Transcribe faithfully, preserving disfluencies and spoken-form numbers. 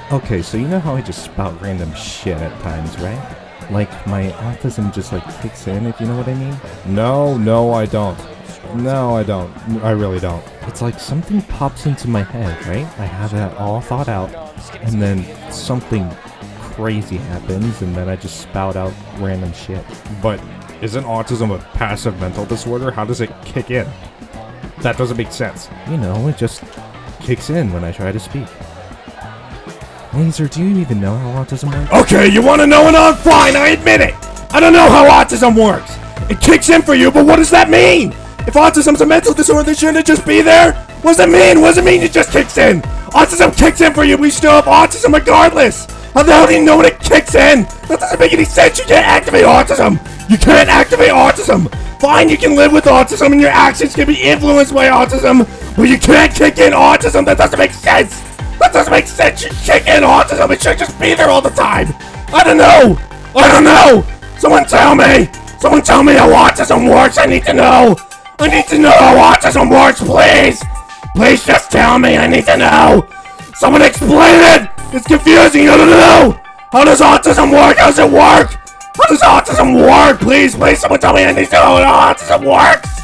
Okay, so you know how I just spout random shit at times, right? Like, my autism just, like, kicks in, if you know what I mean? No, no, I don't. No, I don't. I really don't. It's like something pops into my head, right? I have that all thought out, and then something crazy happens, and then I just spout out random shit. But isn't autism a passive mental disorder? How does it kick in? That doesn't make sense. You know, it just kicks in when I try to speak. Laser, do you even know how autism works? Okay, you want to know and I'm fine, I admit it! I don't know how autism works! It kicks in for you, but what does that mean? If autism's a mental disorder, shouldn't it just be there? What does it mean? What does it mean it just kicks in? Autism kicks in for you, we still have autism regardless! How the hell do you know when it kicks in? That doesn't make any sense, you can't activate autism! You can't activate autism! Fine, you can live with autism and your actions can be influenced by autism, but you can't kick in autism, that doesn't make sense! That doesn't make sense, you kick in autism, it should just be there all the time! I don't know! I don't know! Someone tell me! Someone tell me how autism works, I need to know! I need to know how autism works, please! Please just tell me, I need to know! Someone explain it! It's confusing, I don't know! How does autism work? How does it work? How does autism work? Please, please, someone tell me I need to know how autism works!